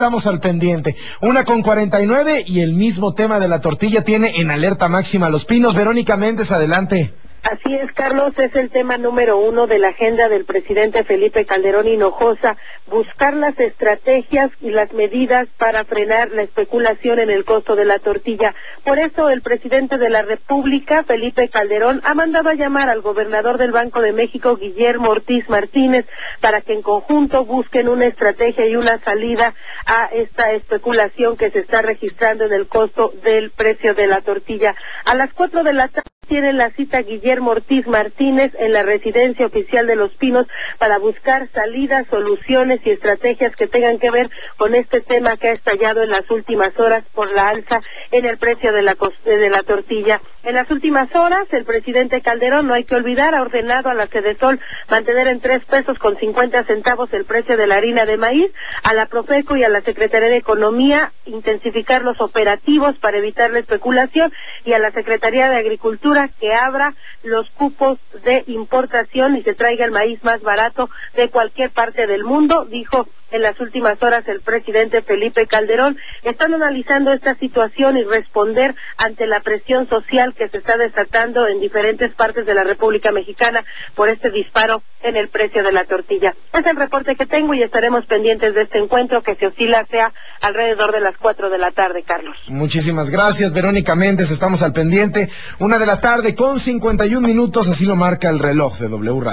Estamos al pendiente. 1:49 y el mismo tema de la tortilla tiene en alerta máxima Los Pinos. Verónica Méndez, adelante. Así es, Carlos, es el tema número 1 de la agenda del presidente Felipe Calderón Hinojosa, buscar las estrategias y las medidas para frenar la especulación en el costo de la tortilla. Por eso el presidente de la República, Felipe Calderón, ha mandado a llamar al gobernador del Banco de México, Guillermo Ortiz Martínez, para que en conjunto busquen una estrategia y una salida a esta especulación que se está registrando en el costo del precio de la tortilla. A las 4 de la tarde tiene la cita Guillermo Ortiz Martínez en la residencia oficial de Los Pinos para buscar salidas, soluciones y estrategias que tengan que ver con este tema que ha estallado en las últimas horas por la alza en el precio de la tortilla. En las últimas horas, el presidente Calderón, no hay que olvidar, ha ordenado a la Sedesol mantener en 3.50 pesos el precio de la harina de maíz, a la Profeco y a la Secretaría de Economía intensificar los operativos para evitar la especulación, y a la Secretaría de Agricultura que abra los cupos de importación y se traiga el maíz más barato de cualquier parte del mundo, dijo en las últimas horas el presidente Felipe Calderón. Están analizando esta situación y responder ante la presión social que se está desatando en diferentes partes de la República Mexicana por este disparo en el precio de la tortilla. Es el reporte que tengo y estaremos pendientes de este encuentro que se oscila sea alrededor de las 4 de la tarde, Carlos. Muchísimas gracias, Verónica Méndez. Estamos al pendiente. 1:51 PM, así lo marca el reloj de W Radio.